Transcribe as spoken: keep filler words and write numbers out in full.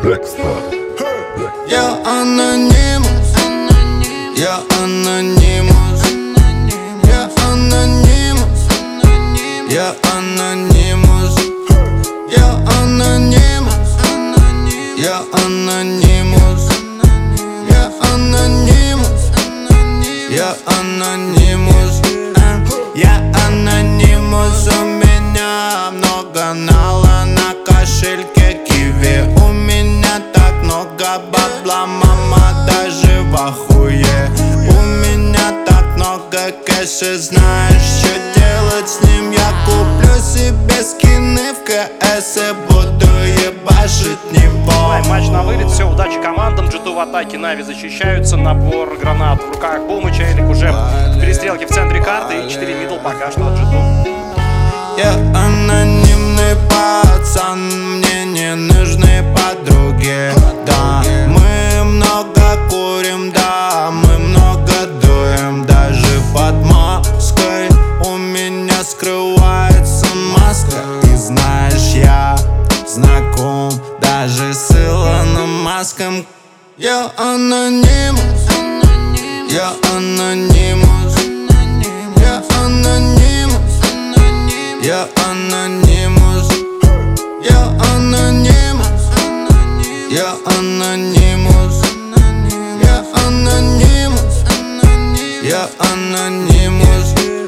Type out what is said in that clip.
Я анонимус, я анонимус, я анонимус, я анонимус, я анонимус, я анонимус, я анонимус, я анонимус, я анонимус. У меня много нала на кошельке киви. У меня так много бабла, мама даже в ахуе. У меня так много кэша, знаешь, что делать с ним? Я куплю себе скины в КС и буду ебашить него. Матч на вылет, все, удачи командам. джи ту в атаке, Нави защищаются. Набор гранат в руках Бума, Челик уже в перестрелке в центре карты. И четыре мидл пока что от джи ту. Я анонимный пацан, мне не нужны подруги. Да, мы много курим, да, мы много дуем. Даже под маской у меня скрывается маска. И знаешь, я знаком даже с Илоном Маском. Я анонимус, я анонимус, я анонимус, я анонимус, я анонимус, я анонимус, я анонимус, я анонимус.